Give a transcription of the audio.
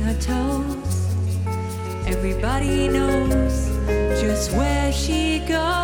her toes. Everybody knows just where she goes.